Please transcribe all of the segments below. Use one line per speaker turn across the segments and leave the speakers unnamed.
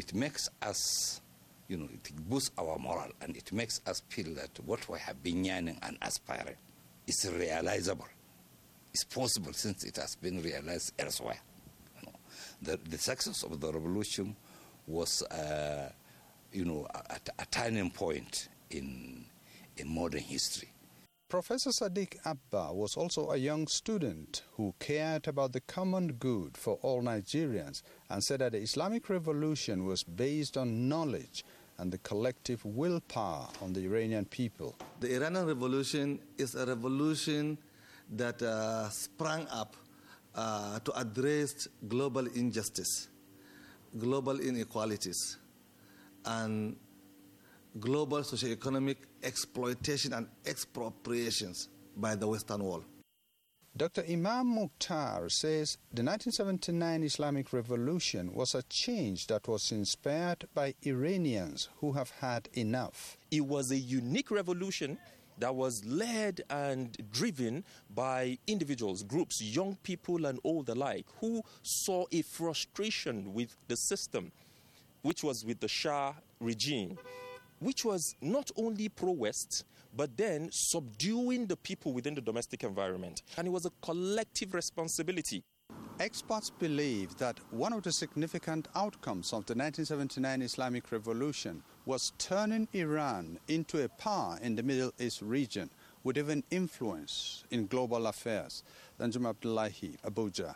it makes us, it boosts our moral, and it makes us feel that what we have been yearning and aspiring is realizable. It's possible since it has been realized elsewhere. The success of the revolution was, a turning point in modern history.
Professor Sadiq Abba was also a young student who cared about the common good for all Nigerians and said that the Islamic Revolution was based on knowledge and the collective willpower on the Iranian people.
The Iranian Revolution is a revolution that sprang up to address global injustice, global inequalities, and global socioeconomic exploitation and expropriations by the Western world.
Dr. Imam Mukhtar says the 1979 Islamic Revolution was a change that was inspired by Iranians who have had enough.
It was a unique revolution that was led and driven by individuals, groups, young people and old alike, who saw a frustration with the system, which was with the Shah regime, which was not only pro-West, but then subduing the people within the domestic environment. And it was a collective responsibility.
Experts believe that one of the significant outcomes of the 1979 Islamic Revolution was turning Iran into a power in the Middle East region with even influence in global affairs. Danjuma Abdullahi, Abuja.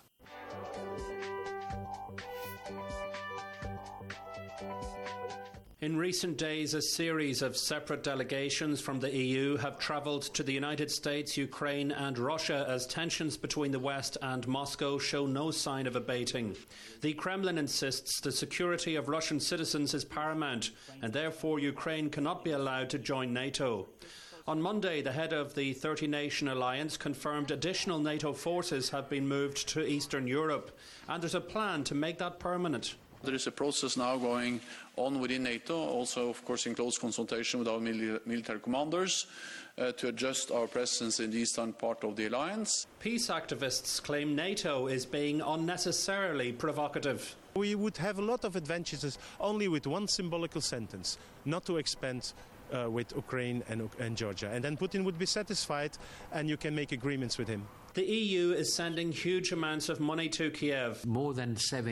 In recent days, a series of separate delegations from the EU have travelled to the United States, Ukraine and Russia as tensions between the West and Moscow show no sign of abating. The Kremlin insists the security of Russian citizens is paramount and therefore Ukraine cannot be allowed to join NATO. On Monday, the head of the 30-nation alliance confirmed additional NATO forces have been moved to Eastern Europe, and there's a plan to make that permanent.
There is a process now going on within NATO, also, of course, in close consultation with our military commanders, to adjust our presence in the eastern part of the alliance.
Peace activists claim NATO is being unnecessarily provocative.
We would have a lot of advantages only with one symbolical sentence, not to expand with Ukraine and Georgia. And then Putin would be satisfied and you can make agreements with him.
The EU is sending huge amounts of money to Kiev.
More than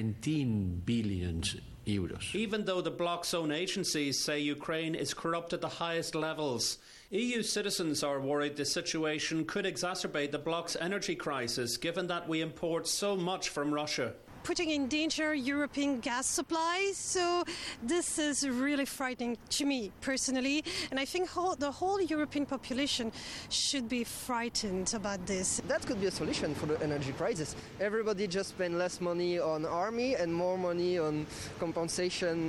17 billion euros.
Even though the bloc's own agencies say Ukraine is corrupt at the highest levels. EU citizens are worried the situation could exacerbate the bloc's energy crisis, given that we import so much from Russia.
Putting in danger European gas supplies. So this is really frightening to me personally. And I think the whole European population should be frightened about this.
That could be a solution for the energy crisis. Everybody just spend less money on army and more money on compensation,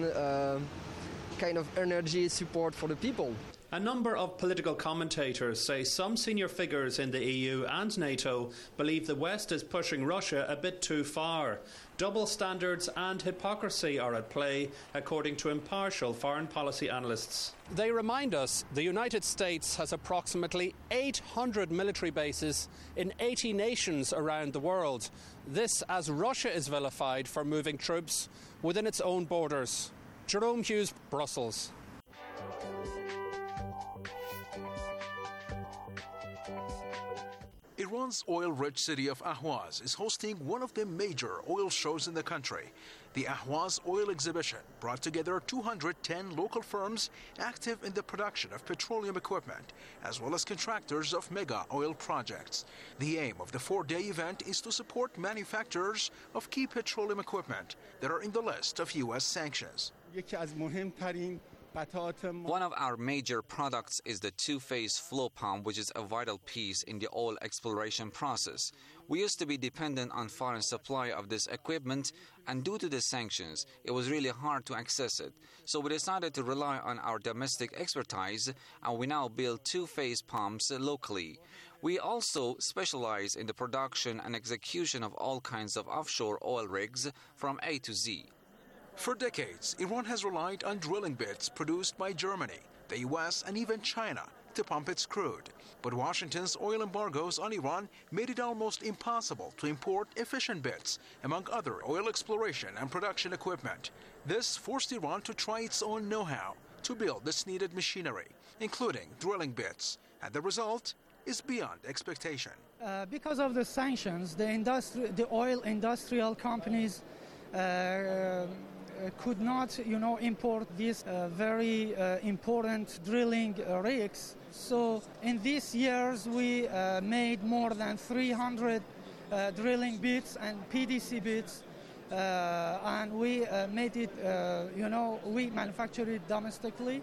kind of energy support for the people.
A number of political commentators say some senior figures in the EU and NATO believe the West is pushing Russia a bit too far. Double standards and hypocrisy are at play, according to impartial foreign policy analysts. They remind us the United States has approximately 800 military bases in 80 nations around the world. This as Russia is vilified for moving troops within its own borders. Jerome Hughes, Brussels.
Iran's oil-rich city of Ahvaz is hosting one of the major oil shows in the country. The Ahvaz Oil Exhibition brought together 210 local firms active in the production of petroleum equipment, as well as contractors of mega oil projects. The aim of the four-day event is to support manufacturers of key petroleum equipment that are in the list of U.S. sanctions.
One of our major products is the two-phase flow pump, which is a vital piece in the oil exploration process. We used to be dependent on foreign supply of this equipment, and due to the sanctions, it was really hard to access it. So we decided to rely on our domestic expertise, and we now build two-phase pumps locally. We also specialize in the production and execution of all kinds of offshore oil rigs from A to Z.
For decades, Iran has relied on drilling bits produced by Germany, the US, and even China to pump its crude. But Washington's oil embargoes on Iran made it almost impossible to import efficient bits, among other oil exploration and production equipment. This forced Iran to try its own know-how to build this needed machinery, including drilling bits, and the result is beyond expectation.
Because of the sanctions, the oil industrial companies could not, import these very important drilling rigs. So in these years, we made more than 300 drilling bits and PDC bits, and we made it, we manufactured it domestically.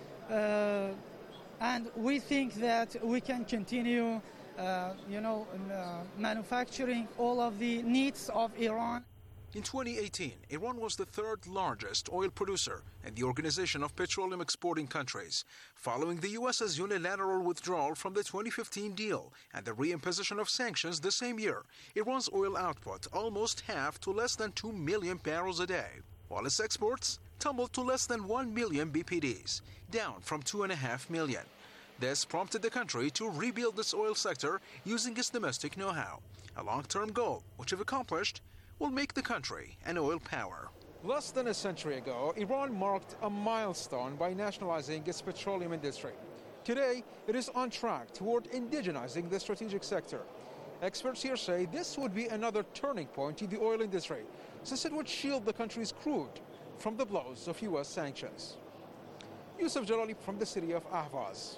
And we think that we can continue, manufacturing all of the needs of Iran.
In 2018, Iran was the third largest oil producer in the Organization of Petroleum Exporting Countries, following the U.S.'s unilateral withdrawal from the 2015 deal and the reimposition of sanctions the same year. Iran's oil output almost halved to less than 2 million barrels a day, while its exports tumbled to less than 1 million BPDs, down from 2.5 million. This prompted the country to rebuild its oil sector using its domestic know-how, a long-term goal which, if accomplished, will make the country an oil power.
Less than a century ago, Iran marked a milestone by nationalizing its petroleum industry. Today, it is on track toward indigenizing the strategic sector. Experts here say this would be another turning point in the oil industry, since it would shield the country's crude from the blows of U.S. sanctions. Yusuf Jalali from the city of Ahvaz.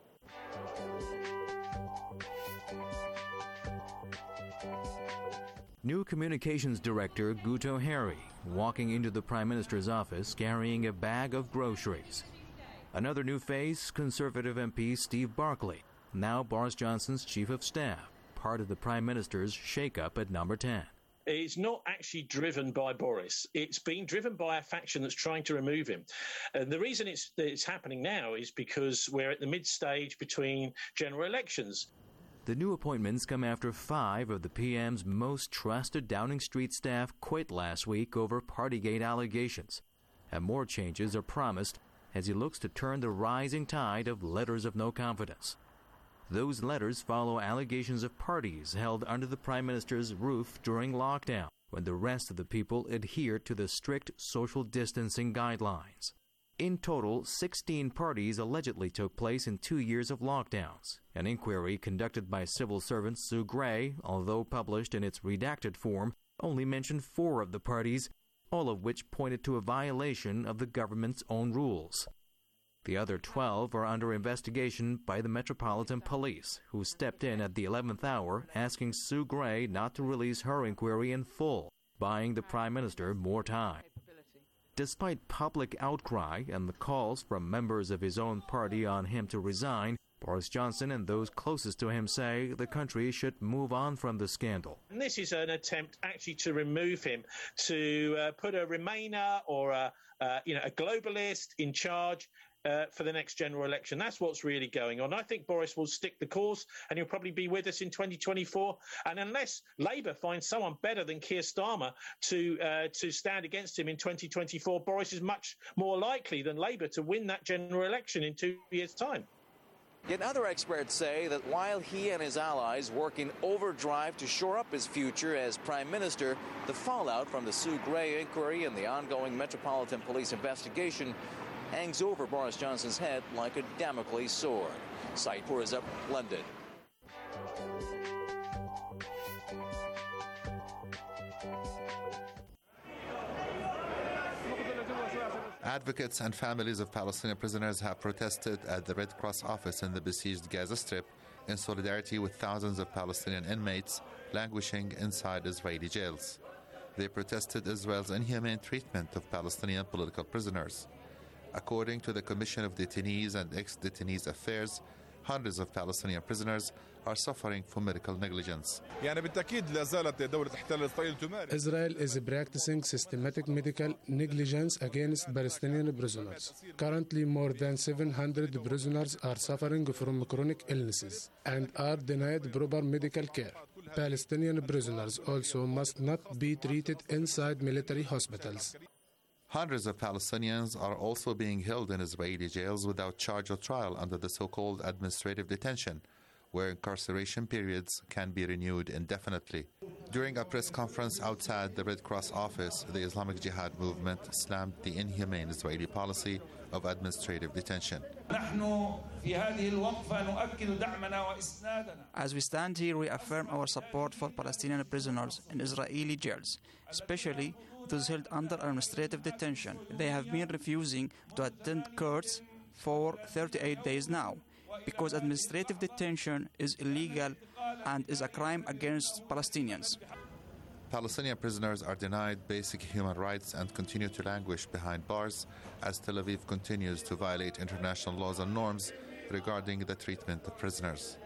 New Communications Director Guto Hari walking into the Prime Minister's office carrying a bag of groceries. Another new face, Conservative MP Steve Barclay, now Boris Johnson's Chief of Staff, part of the Prime Minister's shake-up at number 10.
It's not actually driven by Boris. It's being driven by a faction that's trying to remove him. And the reason it's happening now is because we're at the mid-stage between general elections.
The new appointments come after 5 of the PM's most trusted Downing Street staff quit last week over Partygate allegations. And more changes are promised as he looks to turn the rising tide of letters of no confidence. Those letters follow allegations of parties held under the Prime Minister's roof during lockdown, when the rest of the people adhered to the strict social distancing guidelines. In total, 16 parties allegedly took place in 2 years of lockdowns. An inquiry conducted by civil servant Sue Gray, although published in its redacted form, only mentioned 4 of the parties, all of which pointed to a violation of the government's own rules. The other 12 are under investigation by the Metropolitan Police, who stepped in at the 11th hour asking Sue Gray not to release her inquiry in full, buying the Prime Minister more time. Despite public outcry and the calls from members of his own party on him to resign, Boris Johnson and those closest to him say the country should move on from the scandal.
And this is an attempt actually to remove him, to put a Remainer or a globalist in charge for the next general election. That's what's really going on. I think Boris will stick the course and he'll probably be with us in 2024. And unless Labour finds someone better than Keir Starmer to stand against him in 2024, Boris is much more likely than Labour to win that general election in 2 years' time.
Yet other experts say that while he and his allies work in overdrive to shore up his future as Prime Minister, the fallout from the Sue Gray inquiry and the ongoing Metropolitan Police investigation hangs over Boris Johnson's head like a Damocles sword. Saipur is up, London.
Advocates and families of Palestinian prisoners have protested at the Red Cross office in the besieged Gaza Strip in solidarity with thousands of Palestinian inmates languishing inside Israeli jails. They protested Israel's inhumane treatment of Palestinian political prisoners. According to the Commission of Detainees and Ex-Detainees Affairs, hundreds of Palestinian prisoners are suffering from medical negligence.
Israel is practicing systematic medical negligence against Palestinian prisoners. Currently, more than 700 prisoners are suffering from chronic illnesses and are denied proper medical care. Palestinian prisoners also must not be treated inside military hospitals.
Hundreds of Palestinians are also being held in Israeli jails without charge or trial under the so-called administrative detention, where incarceration periods can be renewed indefinitely. During a press conference outside the Red Cross office, the Islamic Jihad movement slammed the inhumane Israeli policy of administrative detention.
As we stand here, we affirm our support for Palestinian prisoners in Israeli jails, especially those held under administrative detention. They have been refusing to attend courts for 38 days now, because administrative detention is illegal and is a crime against Palestinians.
Palestinian prisoners are denied basic human rights and continue to languish behind bars as Tel Aviv continues to violate international laws and norms regarding the treatment of prisoners.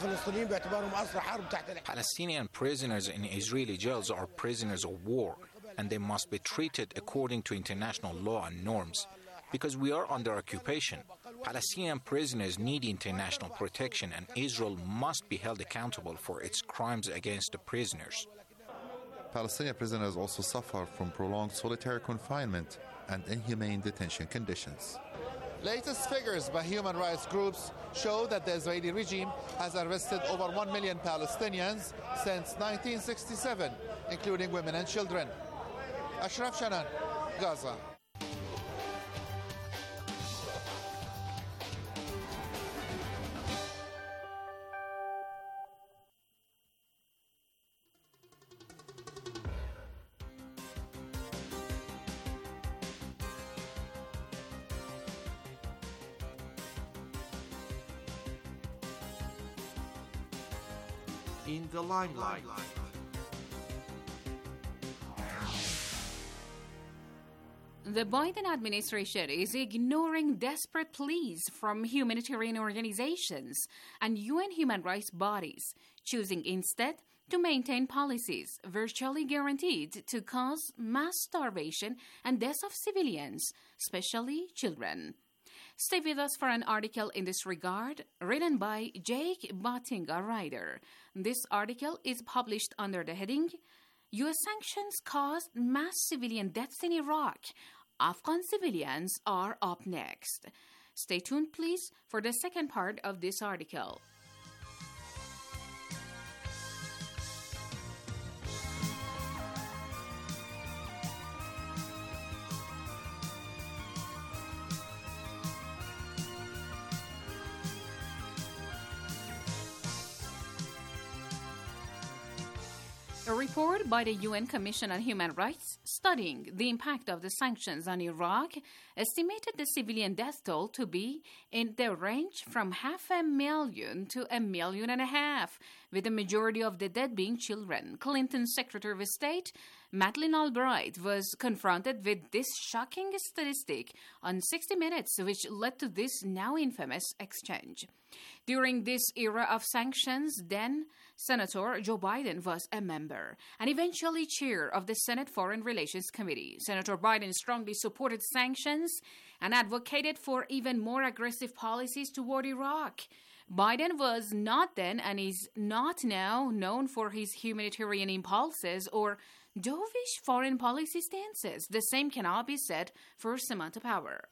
Palestinian prisoners in Israeli jails are prisoners of war, and they must be treated according to international law and norms. Because we are under occupation, Palestinian prisoners need international protection, and Israel must be held accountable for its crimes against the prisoners.
Palestinian prisoners also suffer from prolonged solitary confinement and inhumane detention conditions. Latest figures by human rights groups show that the Israeli regime has arrested over 1 million Palestinians since 1967, including women and children. Ashraf Shanan, Gaza.
In the limelight.
The Biden administration is ignoring desperate pleas from humanitarian organizations and UN human rights bodies, choosing instead to maintain policies virtually guaranteed to cause mass starvation and deaths of civilians, especially children. Stay with us for an article in this regard, written by Jake Batinga Ryder. This article is published under the heading, U.S. Sanctions Caused Mass Civilian Deaths in Iraq. Afghan civilians are up next. Stay tuned, please, for the second part of this article. A report by the UN Commission on Human Rights studying the impact of the sanctions on Iraq estimated the civilian death toll to be in the range from 500,000 to 1.5 million, with the majority of the dead being children. Clinton's Secretary of State, Madeleine Albright, was confronted with this shocking statistic on 60 Minutes, which led to this now infamous exchange. During this era of sanctions, then Senator Joe Biden was a member and eventually chair of the Senate Foreign Relations Committee. Senator Biden strongly supported sanctions and advocated for even more aggressive policies toward Iraq. Biden was not then and is not now known for his humanitarian impulses or dovish foreign policy stances. The same cannot be said for Samantha Power.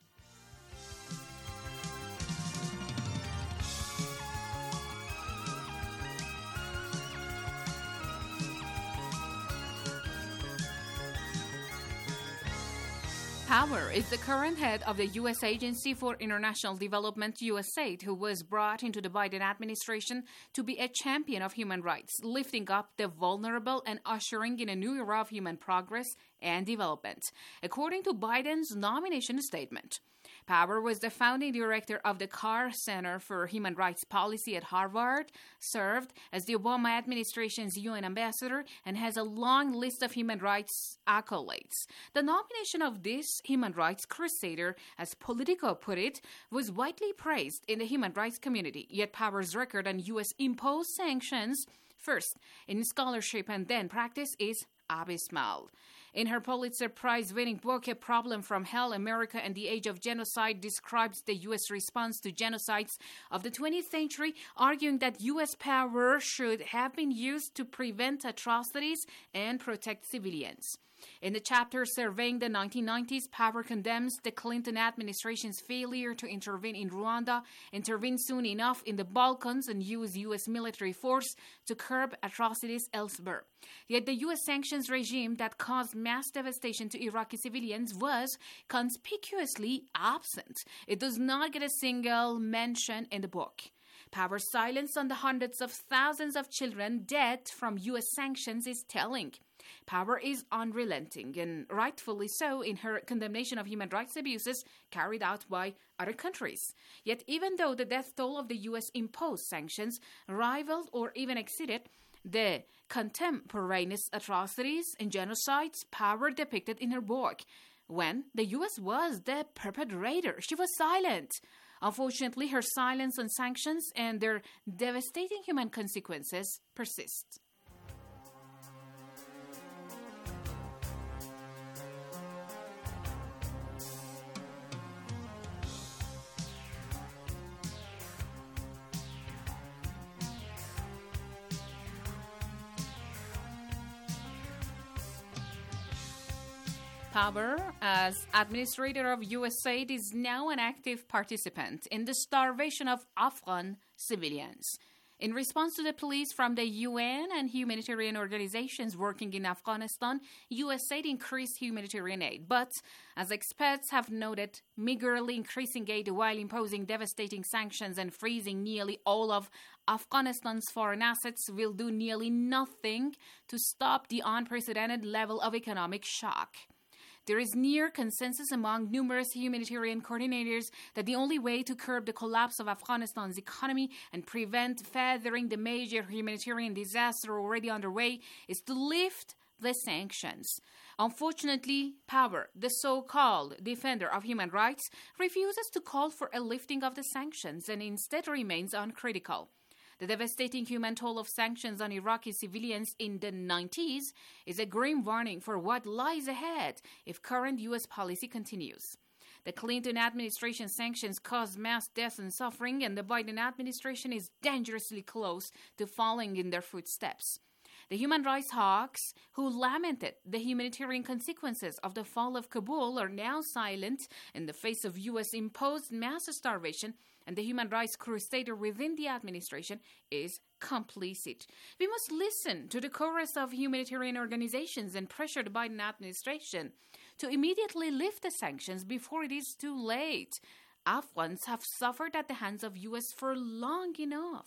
Power is the current head of the U.S. Agency for International Development, USAID, who was brought into the Biden administration to be a champion of human rights, lifting up the vulnerable and ushering in a new era of human progress and development, according to Biden's nomination statement. Power was the founding director of the Carr Center for Human Rights Policy at Harvard, served as the Obama administration's UN ambassador, and has a long list of human rights accolades. The nomination of this human rights crusader, as Politico put it, was widely praised in the human rights community, yet Power's record on U.S. imposed sanctions, first in scholarship and then practice, is abysmal. In her Pulitzer Prize-winning book, A Problem from Hell, America and the Age of Genocide, describes the U.S. response to genocides of the 20th century, arguing that U.S. power should have been used to prevent atrocities and protect civilians. In the chapter surveying the 1990s, Power condemns the Clinton administration's failure to intervene in Rwanda, intervene soon enough in the Balkans, and use U.S. military force to curb atrocities elsewhere. Yet the U.S. sanctions regime that caused mass devastation to Iraqi civilians was conspicuously absent. It does not get a single mention in the book. Power's silence on the hundreds of thousands of children dead from U.S. sanctions is telling. Power is unrelenting, and rightfully so, in her condemnation of human rights abuses carried out by other countries. Yet even though the death toll of the U.S. imposed sanctions rivaled or even exceeded the contemporaneous atrocities and genocides Power depicted in her book, when the U.S. was the perpetrator, she was silent. Unfortunately, her silence on sanctions and their devastating human consequences persist. Power, as administrator of USAID, is now an active participant in the starvation of Afghan civilians. In response to the pleas from the UN and humanitarian organizations working in Afghanistan, USAID increased humanitarian aid. But, as experts have noted, meagerly increasing aid while imposing devastating sanctions and freezing nearly all of Afghanistan's foreign assets will do nearly nothing to stop the unprecedented level of economic shock. There is near consensus among numerous humanitarian coordinators that the only way to curb the collapse of Afghanistan's economy and prevent furthering the major humanitarian disaster already underway is to lift the sanctions. Unfortunately, Power, the so-called defender of human rights, refuses to call for a lifting of the sanctions and instead remains uncritical. The devastating human toll of sanctions on Iraqi civilians in the 90s is a grim warning for what lies ahead if current U.S. policy continues. The Clinton administration sanctions caused mass deaths and suffering, and the Biden administration is dangerously close to following in their footsteps. The human rights hawks who lamented the humanitarian consequences of the fall of Kabul are now silent in the face of U.S.-imposed mass starvation, and the human rights crusader within the administration is complicit. We must listen to the chorus of humanitarian organizations and pressure the Biden administration to immediately lift the sanctions before it is too late. Afghans have suffered at the hands of U.S. for long enough.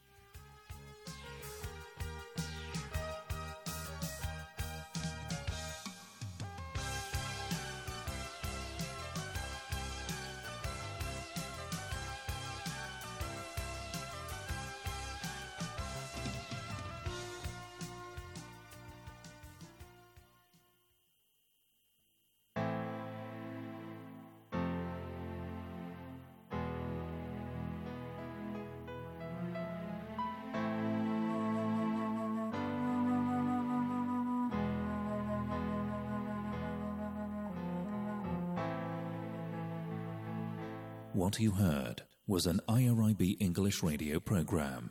What you heard was an IRIB English radio program.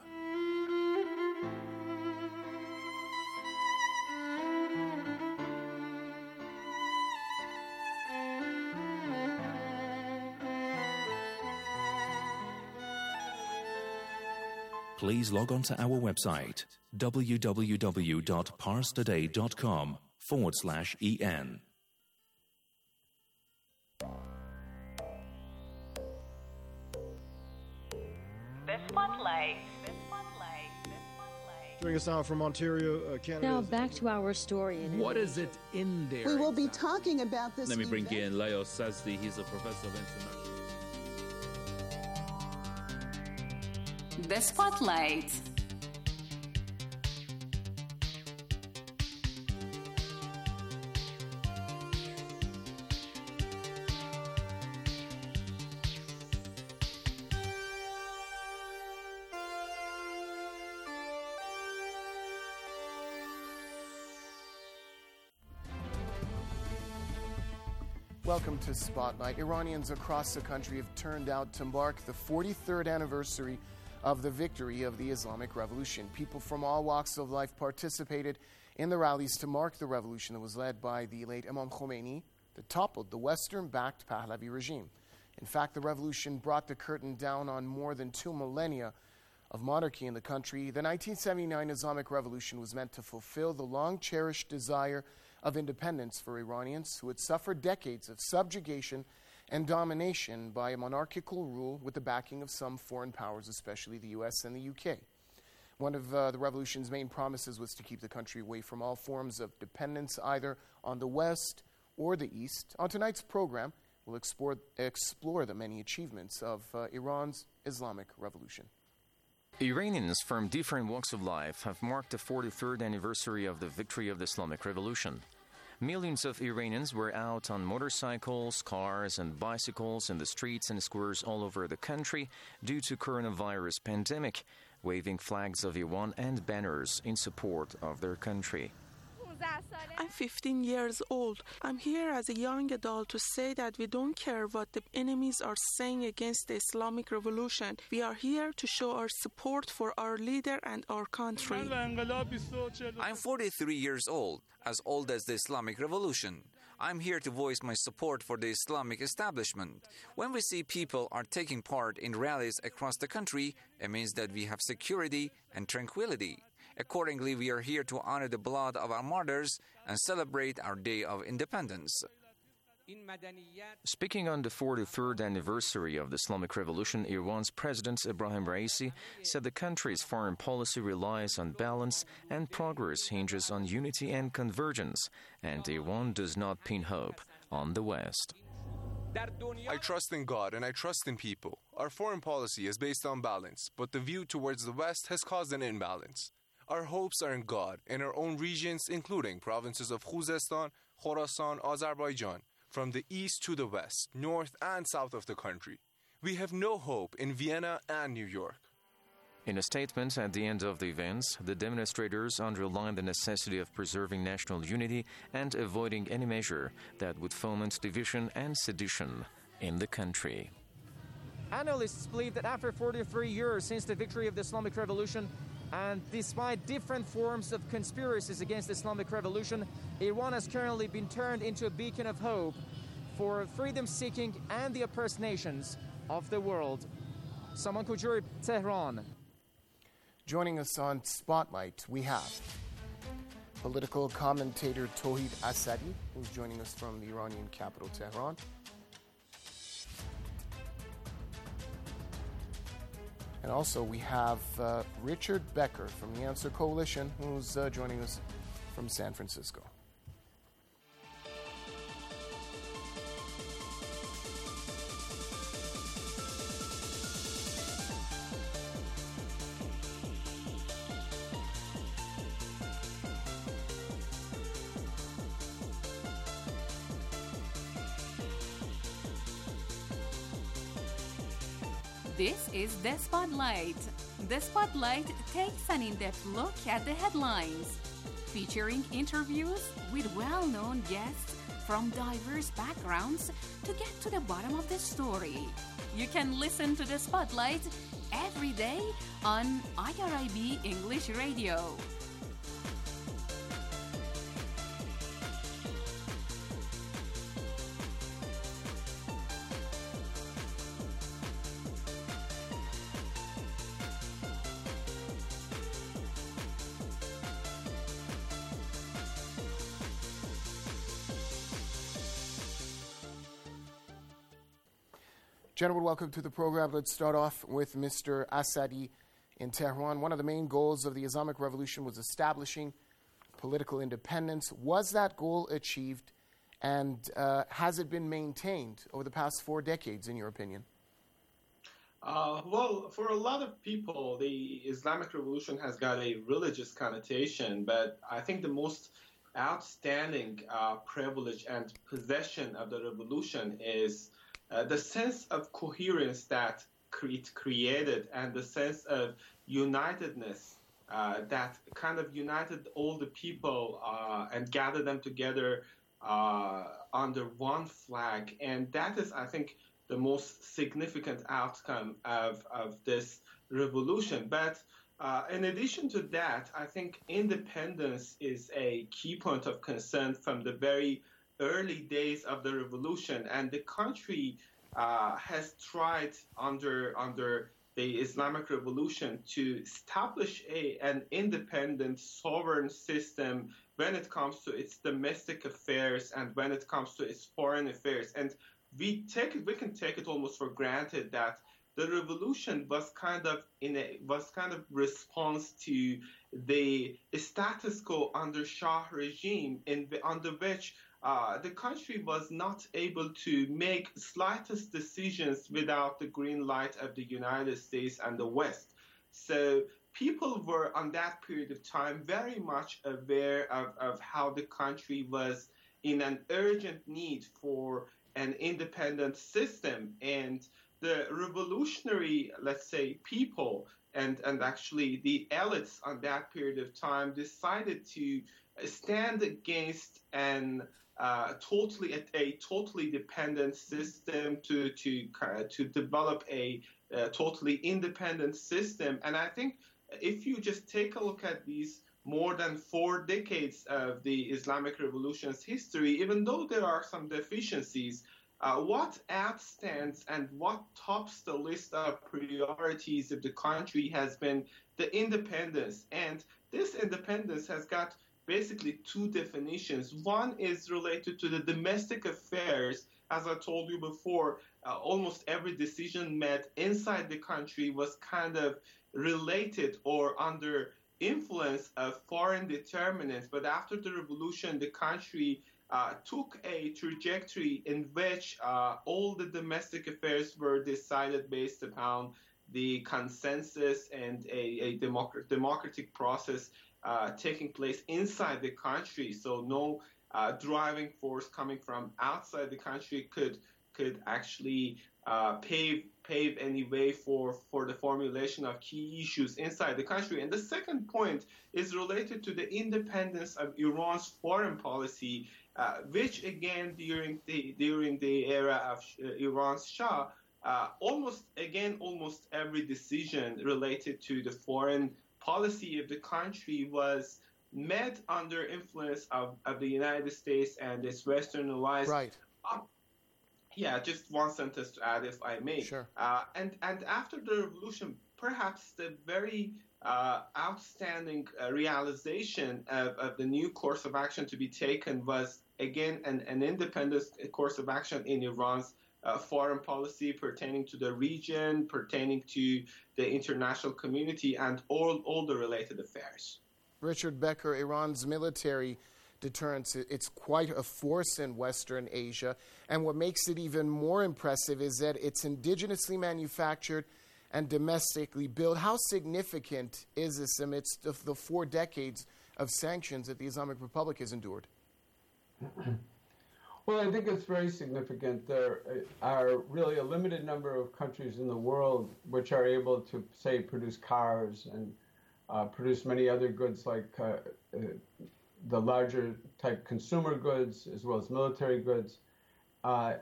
Please log on to our website www.parstoday.com/en.
Joining us now from Ontario, Canada.
Now back to our story.
What is it in there?
We will be talking about this.
Let me bring in Leo Sazdi. He's a professor of international.
The Spotlight.
Welcome to Spotlight. Iranians across the country have turned out to mark the 43rd anniversary of the victory of the Islamic Revolution. People from all walks of life participated in the rallies to mark the revolution that was led by the late Imam Khomeini that toppled the Western-backed Pahlavi regime. In fact, the revolution brought the curtain down on more than 2 millennia of monarchy in the country. The 1979 Islamic Revolution was meant to fulfill the long-cherished desire of independence for Iranians who had suffered decades of subjugation and domination by a monarchical rule with the backing of some foreign powers, especially the US and the UK. One of the revolution's main promises was to keep the country away from all forms of dependence, either on the West or the East. On tonight's program, we'll explore the many achievements of Iran's Islamic Revolution.
Iranians from different walks of life have marked the 43rd anniversary of the victory of the Islamic Revolution. Millions of Iranians were out on motorcycles, cars, and bicycles in the streets and squares all over the country due to coronavirus pandemic, waving flags of Iran and banners in support of their country.
I'm 15 years old. I'm here as a young adult to say that we don't care what the enemies are saying against the Islamic Revolution. We are here to show our support for our leader and our country.
I'm 43 years old as the Islamic Revolution. I'm here to voice my support for the Islamic establishment. When we see people are taking part in rallies across the country, it means that we have security and tranquility. Accordingly, we are here to honor the blood of our martyrs and celebrate our Day of Independence.
Speaking on the 43rd anniversary of the Islamic Revolution, Iran's President Ebrahim Raisi said the country's foreign policy relies on balance and progress hinges on unity and convergence, and Iran does not pin hope on the West.
I trust in God and I trust in people. Our foreign policy is based on balance, but the view towards the West has caused an imbalance. Our hopes are in God, in our own regions, including provinces of Khuzestan, Khorasan, Azerbaijan, from the east to the west, north and south of the country. We have no hope in Vienna and New York.
In a statement at the end of the events, the demonstrators underlined the necessity of preserving national unity and avoiding any measure that would foment division and sedition in the country.
Analysts believe that after 43 years since the victory of the Islamic Revolution, and despite different forms of conspiracies against the Islamic Revolution, Iran has currently been turned into a beacon of hope for freedom-seeking and the oppressed nations of the world. Saman Kujuri, Tehran.
Joining us on Spotlight, we have political commentator Tauhid Asadi, who's joining us from the Iranian capital, Tehran. And also we have Richard Becker from the Answer Coalition, who's joining us from San Francisco.
This is The Spotlight. The Spotlight takes an in-depth look at the headlines, featuring interviews with well-known guests from diverse backgrounds to get to the bottom of the story. You can listen to The Spotlight every day on IRIB English Radio.
Gentlemen, welcome to the program. Let's start off with Mr. Asadi in Tehran. One of the main goals of the Islamic Revolution was establishing political independence. Was that goal achieved, and has it been maintained over the past 4 decades, in your opinion?
Well, for a lot of people, the Islamic Revolution has got a religious connotation, but I think the most outstanding privilege and possession of the revolution is the sense of coherence that it created and the sense of unitedness that kind of united all the people and gathered them together under one flag. And that is, I think, the most significant outcome of this revolution. But in addition to that, I think independence is a key point of concern from the very early days of the revolution. And the country has tried under the Islamic Revolution to establish an independent, sovereign system when it comes to its domestic affairs and when it comes to its foreign affairs. And we can take it almost for granted that the revolution was kind of response to the status quo under Shah regime, under which the country was not able to make slightest decisions without the green light of the United States and the West. So people were, on that period of time, very much aware of how the country was in an urgent need for an independent system. And the revolutionary, let's say, people and actually the elites on that period of time decided to stand against a totally dependent system, to develop a totally independent system. And I think if you just take a look at these more than 4 decades of the Islamic Revolution's history, even though there are some deficiencies, what outstands and what tops the list of priorities of the country has been the independence. And this independence has got basically 2 definitions. One is related to the domestic affairs. As I told you before, almost every decision made inside the country was kind of related or under influence of foreign determinants. But after the revolution, the country took a trajectory in which all the domestic affairs were decided based upon the consensus and a democratic process taking place inside the country. So no driving force coming from outside the country could actually pave any way for the formulation of key issues inside the country. And the second point is related to the independence of Iran's foreign policy, which again during the era of Iran's Shah, almost every decision related to the foreign policy of the country was made under influence of the United States and its Western allies.
Right.
Yeah, just one sentence to add, if I may.
Sure.
And after the revolution, perhaps the very outstanding realization of the new course of action to be taken was, again, an independent course of action in Iran's foreign policy pertaining to the region, pertaining to the international community, and all the related affairs.
Richard Becker, Iran's military deterrence, it's quite a force in Western Asia. And what makes it even more impressive is that it's indigenously manufactured and domestically built. How significant is this amidst the 4 decades of sanctions that the Islamic Republic has endured?
Well, I think it's very significant. There are really a limited number of countries in the world which are able to, say, produce cars and produce many other goods like the larger type consumer goods as well as military goods. I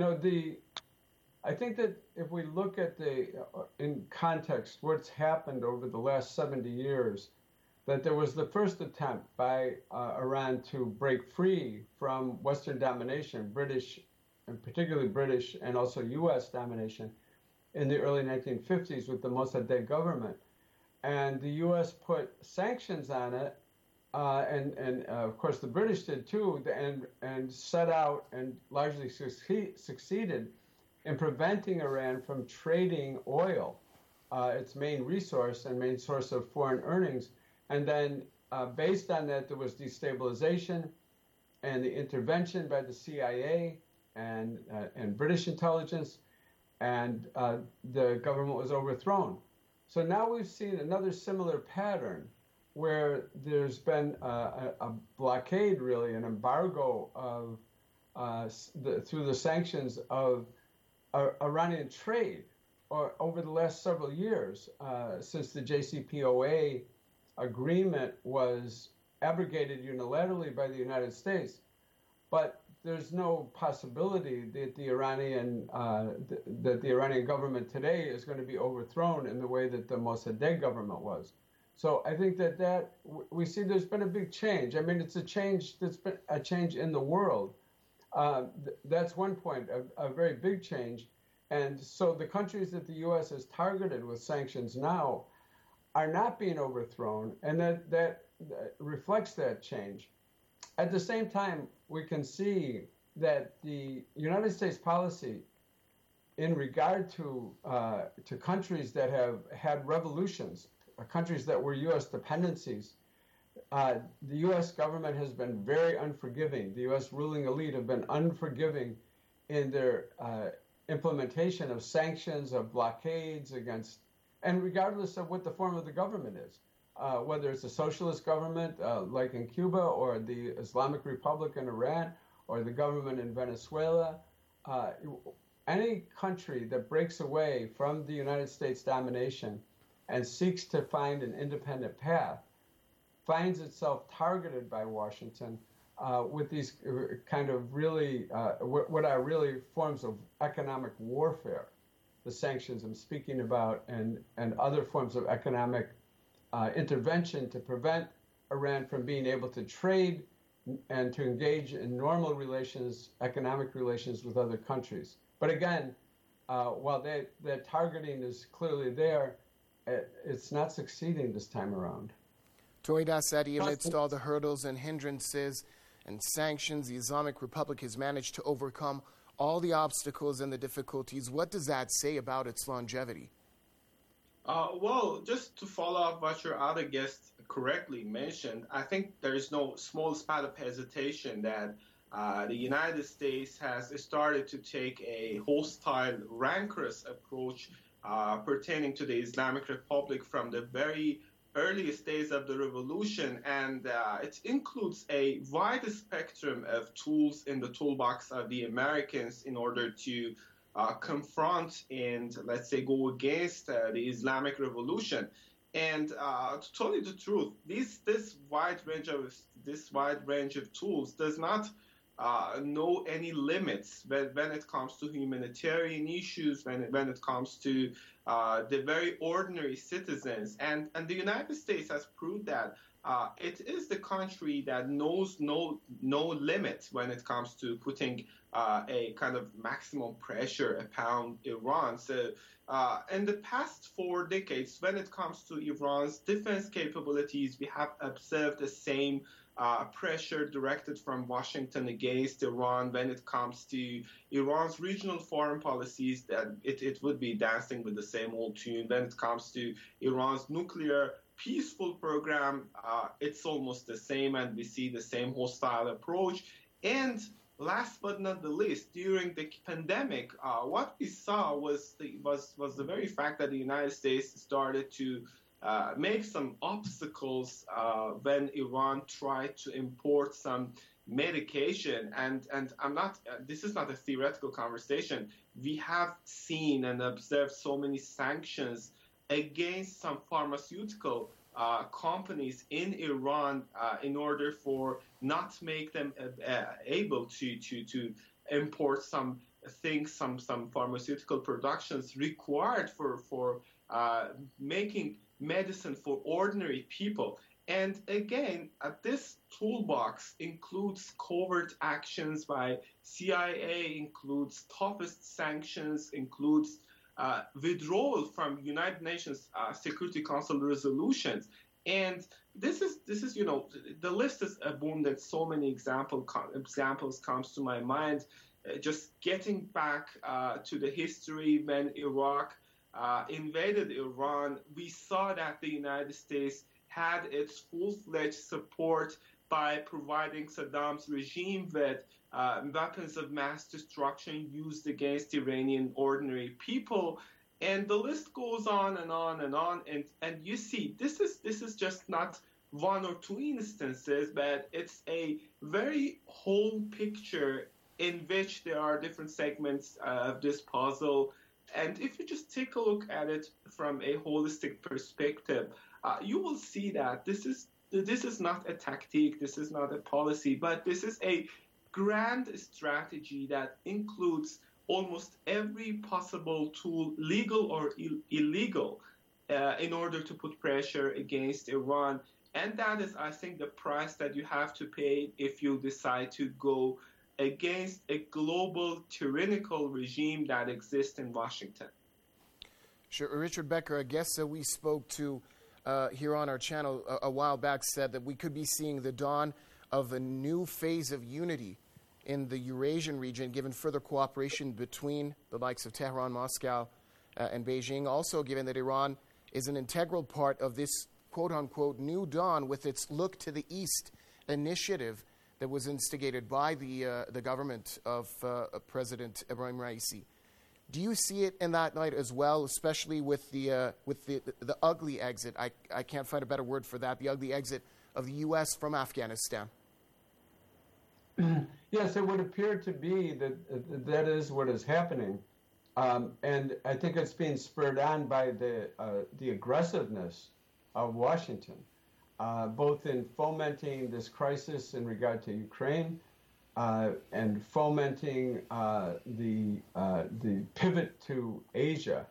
think that if we look at in context, what's happened over the last 70 years, that there was the first attempt by Iran to break free from Western domination, British, and particularly British and also U.S. domination in the early 1950s with the Mossadegh government. And the U.S. put sanctions on it, and of course the British did too, and set out and largely succeeded in preventing Iran from trading oil, its main resource and main source of foreign earnings. And then based on that, there was destabilization and the intervention by the CIA and British intelligence, and the government was overthrown. So now we've seen another similar pattern where there's been a blockade, really, an embargo of through the sanctions of Iranian trade over the last several years since the JCPOA agreement was abrogated unilaterally by the United States. but there's no possibility that the Iranian government today is going to be overthrown in the way that the Mossadegh government was. So I think that we see there's been a big change. I mean, it's a change that's been a change in the world. That's one point, a very big change. And so the countries that the U.S. has targeted with sanctions now are not being overthrown, and that reflects that change. At the same time, we can see that the United States policy in regard to countries that have had revolutions, countries that were U.S. dependencies, the U.S. government has been very unforgiving. The U.S. ruling elite have been unforgiving in their implementation of sanctions, of blockades against, and regardless of what the form of the government is, whether it's a socialist government like in Cuba or the Islamic Republic in Iran or the government in Venezuela, any country that breaks away from the United States domination and seeks to find an independent path finds itself targeted by Washington with these kind of really, what are really forms of economic warfare, the sanctions I'm speaking about, and other forms of economic intervention to prevent Iran from being able to trade and to engage in normal relations, economic relations with other countries. But again, while that targeting is clearly there, it's not succeeding this time around.
Toida Sadi, amidst all the hurdles and hindrances and sanctions, the Islamic Republic has managed to overcome all the obstacles and the difficulties. What does that say about its longevity?
Well, just to follow up what your other guest correctly mentioned, I think there is no small spot of hesitation that the United States has started to take a hostile, rancorous approach pertaining to the Islamic Republic from the very earliest days of the revolution, and it includes a wide spectrum of tools in the toolbox of the Americans in order to confront and, let's say, go against the Islamic Revolution. And to tell you the truth, this wide range of tools does not know any limits when it comes to humanitarian issues, when it comes to the very ordinary citizens. And the United States has proved that it is the country that knows no limit when it comes to putting a kind of maximum pressure upon Iran. So in the past 4 decades, when it comes to Iran's defense capabilities, we have observed the same pressure directed from Washington against Iran. When it comes to Iran's regional foreign policies, that it would be dancing with the same old tune. When it comes to Iran's nuclear peaceful program, it's almost the same, and we see the same hostile approach. And last but not the least, during the pandemic, what we saw was the very fact that the United States started to make some obstacles when Iran tried to import some medication. And I'm not, this is not a theoretical conversation. We have seen and observed so many sanctions against some pharmaceutical companies in Iran in order for not to make them able to import some things, some pharmaceutical productions required for making medicine for ordinary people. And again, this toolbox includes covert actions by CIA, includes toughest sanctions, includes withdrawal from United Nations Security Council resolutions. And this is the list is abundant. So many examples comes to my mind. Just getting back to the history when Iraq invaded Iran, we saw that the United States had its full-fledged support by providing Saddam's regime with weapons of mass destruction used against Iranian ordinary people. And the list goes on and on and on. And you see, this is just not one or two instances, but it's a very whole picture in which there are different segments of this puzzle. And if you just take a look at it from a holistic perspective, you will see that this is not a tactic, this is not a policy, but this is a grand strategy that includes almost every possible tool, legal or illegal, in order to put pressure against Iran. And that is, I think, the price that you have to pay if you decide to go against a global tyrannical regime that exists in Washington.
Sure. Richard Becker, a guest that we spoke to here on our channel a while back, said that we could be seeing the dawn of a new phase of unity in the Eurasian region, given further cooperation between the likes of Tehran, Moscow, and Beijing. Also, given that Iran is an integral part of this quote-unquote new dawn with its Look to the East initiative that was instigated by the government of President Ebrahim Raisi. Do you see it in that light as well, especially with the ugly exit? I can't find a better word for that. The ugly exit of the U.S. from Afghanistan.
Yes, it would appear to be that is what is happening, and I think it's being spurred on by the aggressiveness of Washington, both in fomenting this crisis in regard to Ukraine. And fomenting the pivot to Asia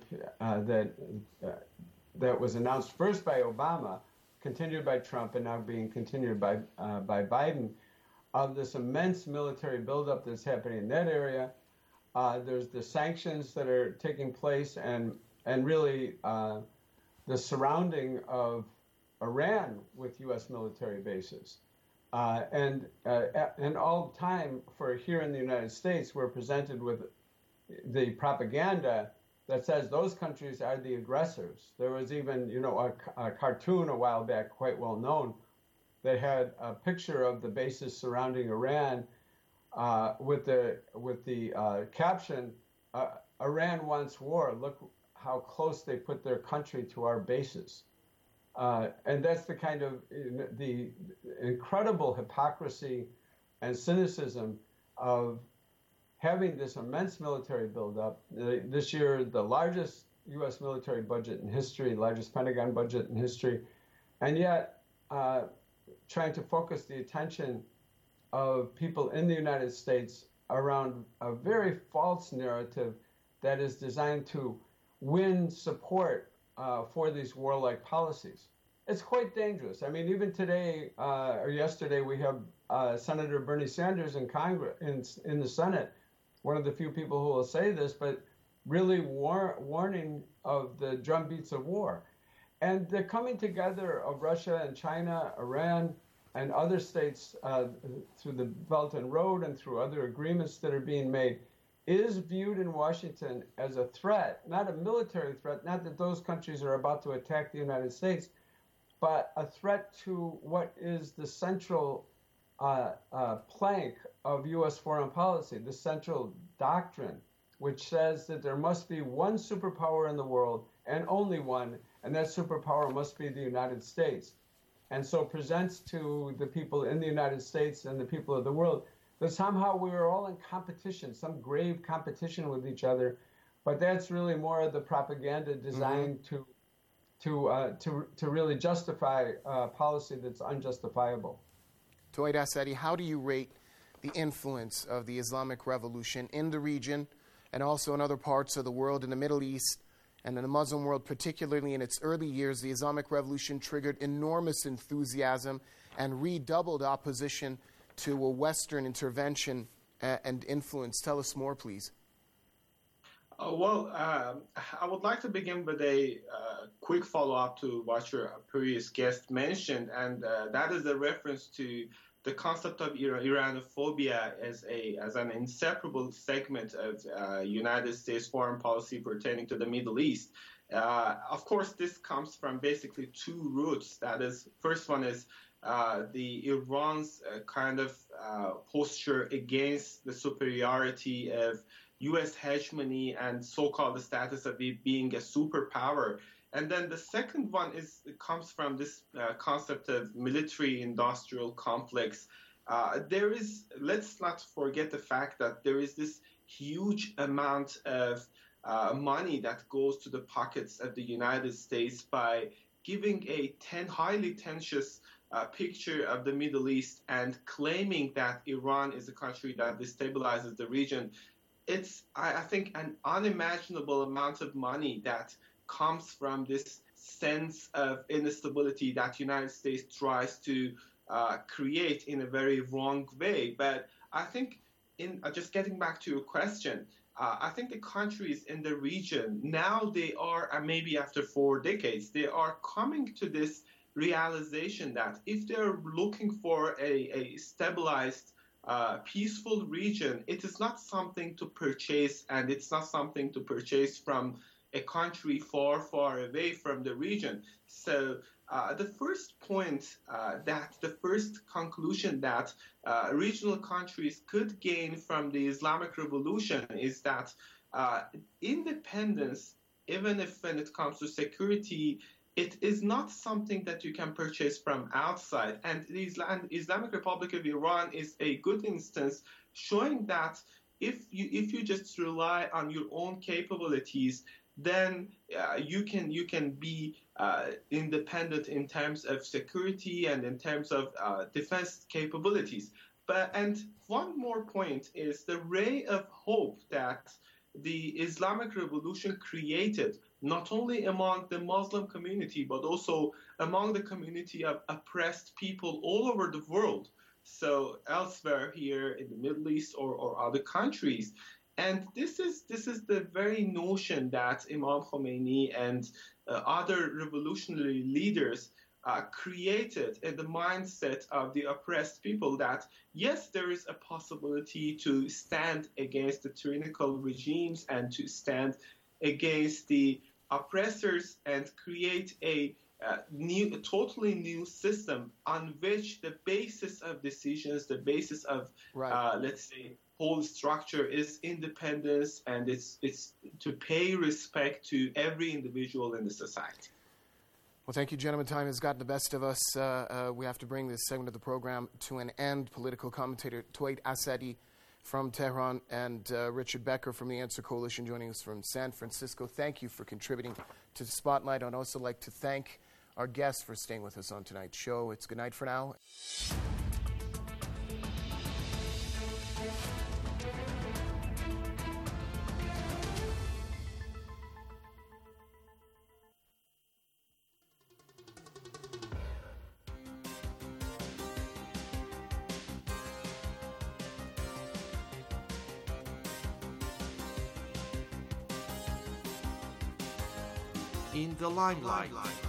that was announced first by Obama, continued by Trump, and now being continued by Biden, of this immense military buildup that's happening in that area. There's the sanctions that are taking place, and really the surrounding of Iran with U.S. military bases. And all the time for here in the United States, we're presented with the propaganda that says those countries are the aggressors. There was even, a cartoon a while back, quite well known, that had a picture of the bases surrounding Iran with the caption, "Iran wants war. Look how close they put their country to our bases." And that's the kind of the incredible hypocrisy and cynicism of having this immense military buildup. This year, the largest U.S. military budget in history, largest Pentagon budget in history, and yet trying to focus the attention of people in the United States around a very false narrative that is designed to win support for these warlike policies. It's quite dangerous. I mean, even today or yesterday, we have Senator Bernie Sanders in Congress, in the Senate, one of the few people who will say this, but really warning of the drumbeats of war. And the coming together of Russia and China, Iran, and other states through the Belt and Road and through other agreements that are being made is viewed in Washington as a threat, not a military threat, not that those countries are about to attack the United States, but a threat to what is the central plank of U.S. foreign policy, the central doctrine, which says that there must be one superpower in the world and only one, and that superpower must be the United States. And so presents to the people in the United States and the people of the world that somehow we are all in competition, some grave competition with each other, but that's really more of the propaganda designed to really justify a policy that's unjustifiable.
Tawhid Asadi, how do you rate the influence of the Islamic Revolution in the region and also in other parts of the world, in the Middle East and in the Muslim world, particularly in its early years? The Islamic Revolution triggered enormous enthusiasm and redoubled opposition to a Western intervention and influence. Tell us more, please.
I would like to begin with a quick follow-up to what your previous guest mentioned, and that is a reference to the concept of Iranophobia as an inseparable segment of United States foreign policy pertaining to the Middle East. Of course, this comes from basically two roots. That is, first one is the Iran's kind of posture against the superiority of U.S. hegemony and so-called the status of it being a superpower. And then the second one comes from this concept of military-industrial complex. Let's not forget the fact that there is this huge amount of money that goes to the pockets of the United States by giving a highly tenuous picture of the Middle East and claiming that Iran is a country that destabilizes the region, it's, I think, an unimaginable amount of money that comes from this sense of instability that the United States tries to create in a very wrong way. But I think, in just getting back to your question, I think the countries in the region, now they are, maybe after 4 decades, they are coming to this realization that if they're looking for a stabilized, peaceful region, it is not something to purchase, and it's not something to purchase from a country far, far away from the region. So the first point, the first conclusion that regional countries could gain from the Islamic Revolution is that independence, even if when it comes to security, it is not something that you can purchase from outside. And the Islamic Republic of Iran is a good instance showing that if you just rely on your own capabilities, then you can be independent in terms of security and in terms of defense capabilities. And one more point is the ray of hope that the Islamic Revolution created, not only among the Muslim community, but also among the community of oppressed people all over the world. So elsewhere here in the Middle East or other countries. And this is the very notion that Imam Khomeini and other revolutionary leaders created in the mindset of the oppressed people, that yes, there is a possibility to stand against the tyrannical regimes and to stand against the oppressors and create a totally new system on which the basis of decisions, the basis of, let's say, whole structure is independence, and it's to pay respect to every individual in the society.
Well, thank you, gentlemen. Time has gotten the best of us. We have to bring this segment of the program to an end. Political commentator Toit Asadi from Tehran and Richard Becker from the Answer Coalition joining us from San Francisco. Thank you for contributing to the Spotlight. I'd also like to thank our guests for staying with us on tonight's show. It's good night for now.
In the Limelight.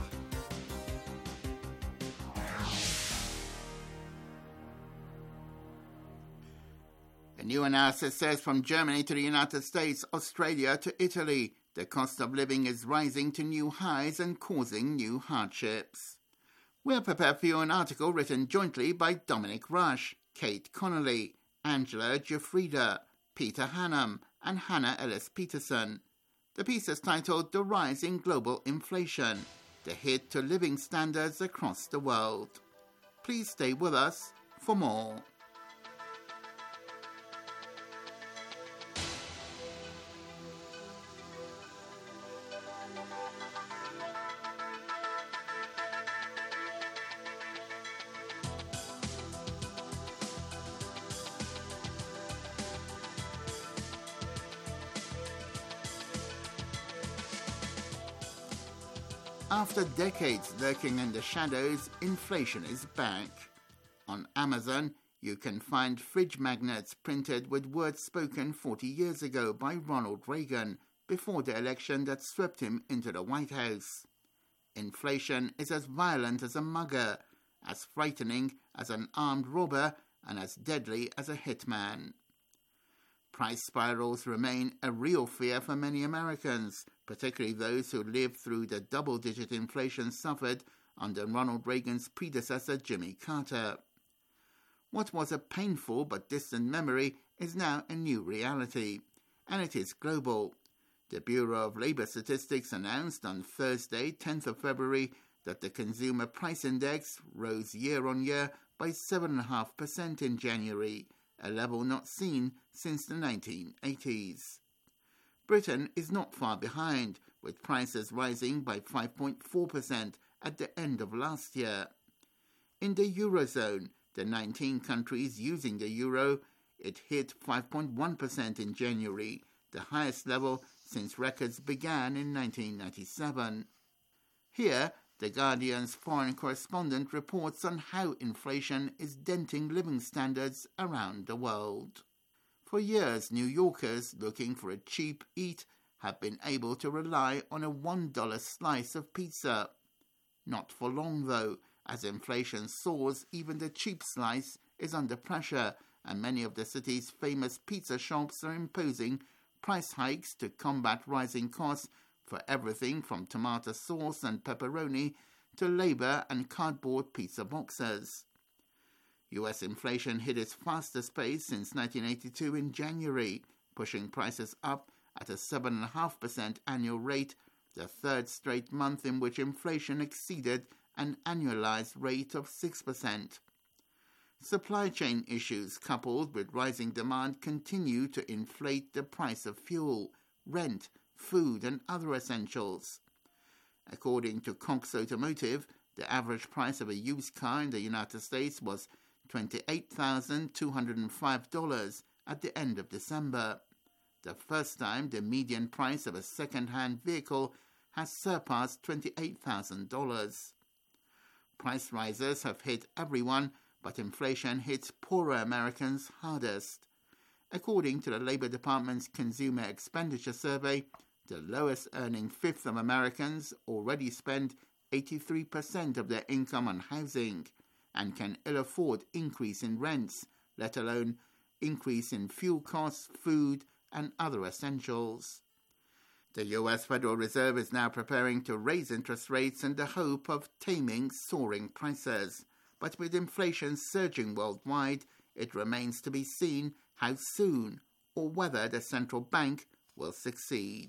A new analysis says from Germany to the United States, Australia to Italy, the cost of living is rising to new highs and causing new hardships. We're prepared for you an article written jointly by Dominic Rush, Kate Connolly, Angela Giuffrida, Peter Hannam, and Hannah Ellis Peterson. The piece is titled The Rise in Global Inflation, the hit to living standards across the world. Please stay with us for more. After decades lurking in the shadows, inflation is back. On Amazon, you can find fridge magnets printed with words spoken 40 years ago by Ronald Reagan before the election that swept him into the White House. Inflation is as violent as a mugger, as frightening as an armed robber, and as deadly as a hitman. Price spirals remain a real fear for many Americans, particularly those who lived through the double-digit inflation suffered under Ronald Reagan's predecessor Jimmy Carter. What was a painful but distant memory is now a new reality, and it is global. The Bureau of Labor Statistics announced on Thursday, 10th of February, that the Consumer Price Index rose year-on-year by 7.5% in January, a level not seen since the 1980s. Britain is not far behind, with prices rising by 5.4% at the end of last year. In the Eurozone, the 19 countries using the euro, it hit 5.1% in January, the highest level since records began in 1997. Here, The Guardian's foreign correspondent reports on how inflation is denting living standards around the world. For years, New Yorkers looking for a cheap eat have been able to rely on a $1 slice of pizza. Not for long, though. As inflation soars, even the cheap slice is under pressure, and many of the city's famous pizza shops are imposing price hikes to combat rising costs for everything from tomato sauce and pepperoni to labor and cardboard pizza boxes. U.S. inflation hit its fastest pace since 1982 in January, pushing prices up at a 7.5% annual rate, the third straight month in which inflation exceeded an annualized rate of 6%. Supply chain issues coupled with rising demand continue to inflate the price of fuel, rent, food and other essentials. According to Cox Automotive, the average price of a used car in the United States was $28,205 at the end of December, the first time the median price of a second-hand vehicle has surpassed $28,000. Price rises have hit everyone, but inflation hits poorer Americans hardest. According to the Labor Department's Consumer Expenditure Survey, the lowest-earning fifth of Americans already spend 83% of their income on housing and can ill afford increase in rents, let alone increase in fuel costs, food, and other essentials. The U.S. Federal Reserve is now preparing to raise interest rates in the hope of taming soaring prices. But with inflation surging worldwide, it remains to be seen how soon or whether the central bank will succeed.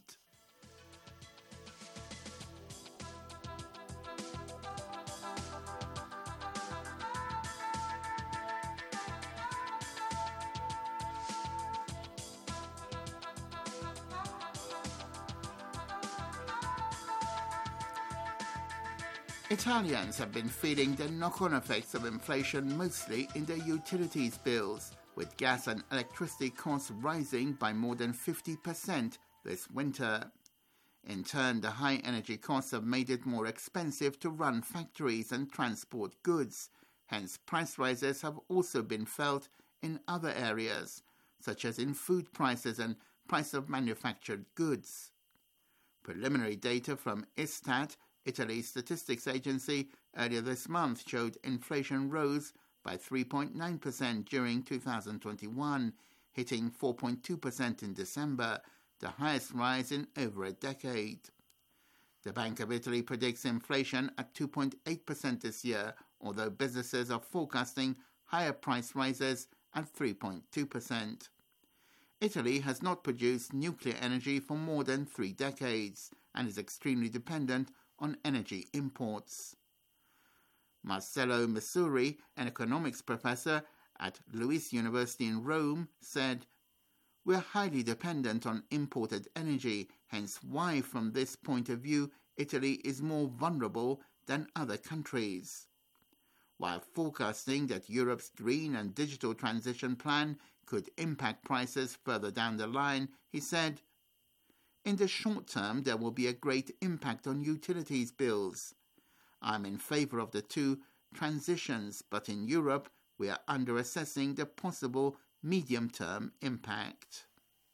Italians have been feeling the knock-on effects of inflation mostly in their utilities bills, with gas and electricity costs rising by more than 50% this winter. In turn, the high energy costs have made it more expensive to run factories and transport goods. Hence, price rises have also been felt in other areas, such as in food prices and price of manufactured goods. Preliminary data from Istat, Italy's statistics agency, earlier this month showed inflation rose by 3.9% during 2021, hitting 4.2% in December, the highest rise in over a decade. The Bank of Italy predicts inflation at 2.8% this year, although businesses are forecasting higher price rises at 3.2%. Italy has not produced nuclear energy for more than 3 decades and is extremely dependent on energy imports. Marcello Missouri, an economics professor at Luis University in Rome, said, "We're highly dependent on imported energy, hence why from this point of view Italy is more vulnerable than other countries." While forecasting that Europe's green and digital transition plan could impact prices further down the line, he said, "In the short term, there will be a great impact on utilities bills. I'm in favor of the two transitions, but in Europe, we are under-assessing the possible medium-term impact."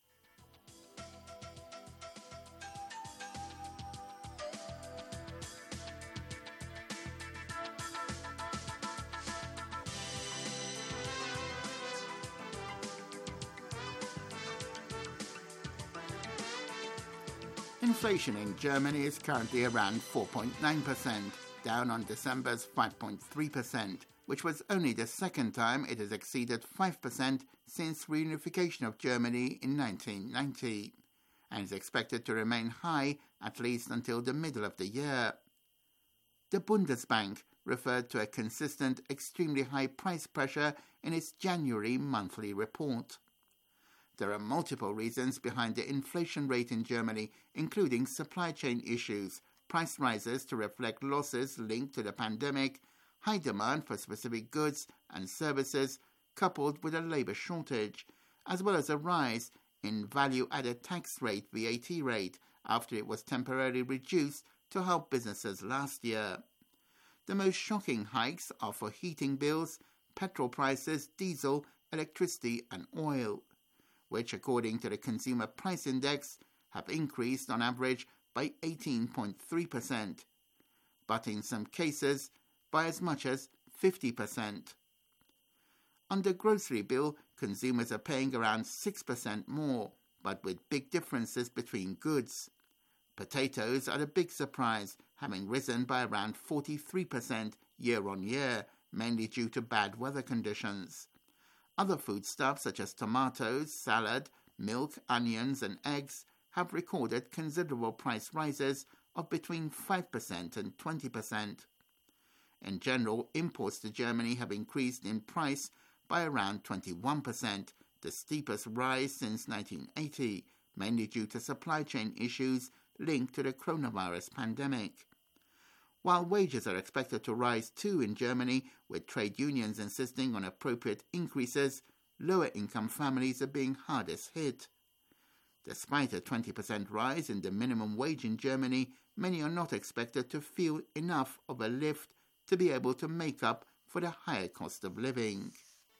Inflation in Germany is currently around 4.9%, down on December's 5.3%, which was only the second time it has exceeded 5% since reunification of Germany in 1990, and is expected to remain high at least until the middle of the year. The Bundesbank referred to a consistent, extremely high price pressure in its January monthly report. There are multiple reasons behind the inflation rate in Germany, including supply chain issues, price rises to reflect losses linked to the pandemic, high demand for specific goods and services coupled with a labour shortage, as well as a rise in value-added tax rate, VAT rate, after it was temporarily reduced to help businesses last year. The most shocking hikes are for heating bills, petrol prices, diesel, electricity and oil, which, according to the Consumer Price Index, have increased on average by 18.3%, but in some cases by as much as 50%. On the grocery bill, consumers are paying around 6% more, but with big differences between goods. Potatoes are the big surprise, having risen by around 43% year-on-year, mainly due to bad weather conditions. Other foodstuffs such as tomatoes, salad, milk, onions and eggs have recorded considerable price rises of between 5% and 20%. In general, imports to Germany have increased in price by around 21%, the steepest rise since 1980, mainly due to supply chain issues linked to the coronavirus pandemic. While wages are expected to rise too in Germany, with trade unions insisting on appropriate increases, lower-income families are being hardest hit. Despite a 20% rise in the minimum wage in Germany, many are not expected to feel enough of a lift to be able to make up for the higher cost of living.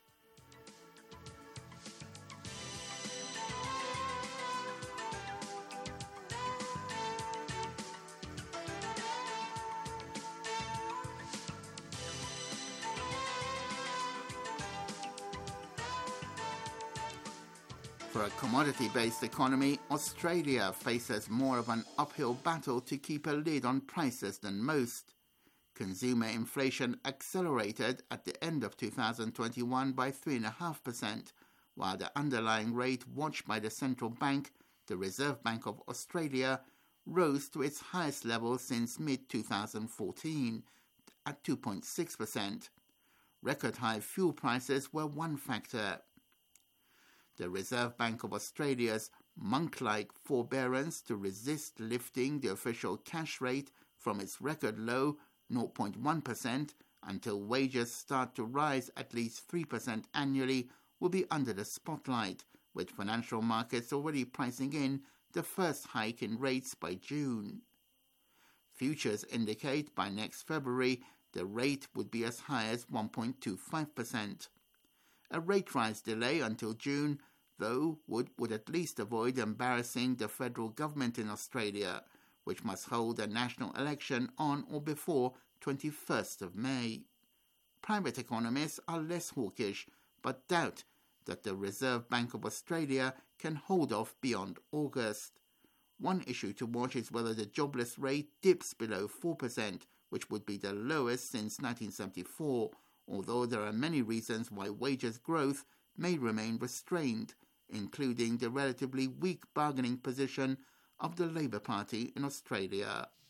For a commodity-based economy, Australia faces more of an uphill battle to keep a lid on prices than most. Consumer inflation accelerated at the end of 2021 by 3.5%, while the underlying rate watched by the central bank, the Reserve Bank of Australia, rose to its highest level since mid-2014 at 2.6%. Record high fuel prices were one factor. The Reserve Bank of Australia's monk-like forbearance to resist lifting the official cash rate from its record low 0.1% until wages start to rise at least 3% annually will be under the spotlight, with financial markets already pricing in the first hike in rates by June. Futures indicate by next February the rate would be as high as 1.25%. A rate rise delay until June, though, would at least avoid embarrassing the federal government in Australia, which must hold a national election on or before 21st of May. Private economists are less hawkish, but doubt that the Reserve Bank of Australia can hold off beyond August. One issue to watch is whether the jobless rate dips below 4%, which would be the lowest since 1974, although there are many reasons why wages growth may remain restrained, including the relatively weak bargaining position of the Labour Party in Australia.